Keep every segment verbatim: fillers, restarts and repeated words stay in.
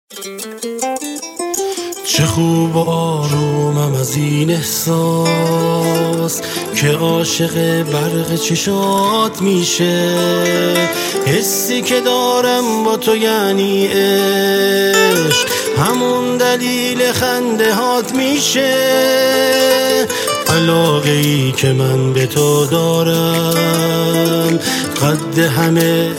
چه خوب و آرومم از این احساس که عاشق برق چشات میشه. حسی که دارم با تو یعنی عشق، همون دلیل خنده هات میشه. علاقه ای که من به تو دارم قد همه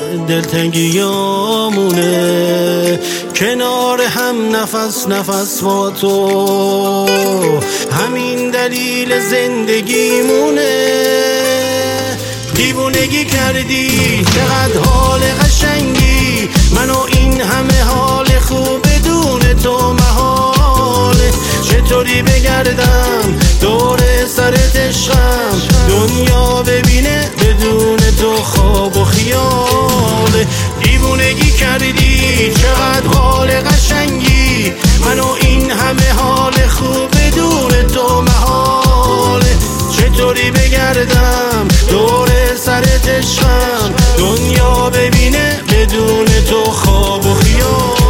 دلتنگیامونه. کنار هم نفس نفس با تو همین دلیل زندگیمونه. دیوونگی کردی چقدر حال قشنگی، منو این همه حال خوب بدون تو محاله. چطوری بگردم دور سرت عشقم، دنیا ببینه بدون تو خواب و خیاله. دیوونگی کردی چقدر حال قشنگی، منو این همه حال خوب بدون تو محاله. چطوری بگردم دور سرت عشقم، دنیا ببینه بدون تو خواب و خیاله.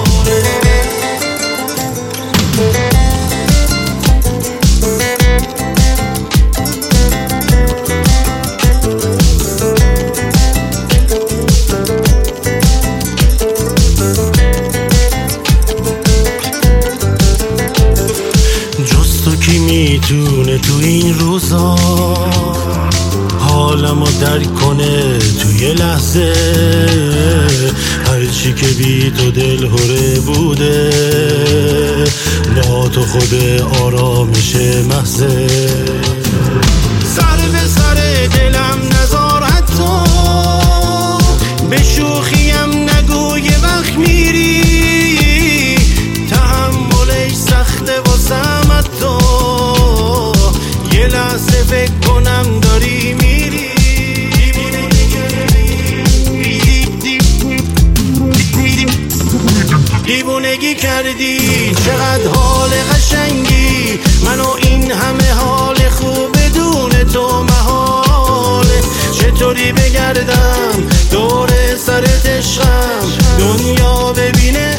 کی میتونه تو این روزا حالمو درک کنه توی لحظه؟ هرچی که بی تو دل هره بوده، با تو خود آرامش محضه. سر به سر دلم نزار حتی، به شوخیم نگو یه وقت میری. تحملش سخته واسم حتی، یه لحظه فکر کنم داری میری. دیوونگی کردی چقدر حال قشنگی، منو این همه حال خوب بدون تو محاله. چطوری بگردم دور سرت عشقم، دنیا ببینه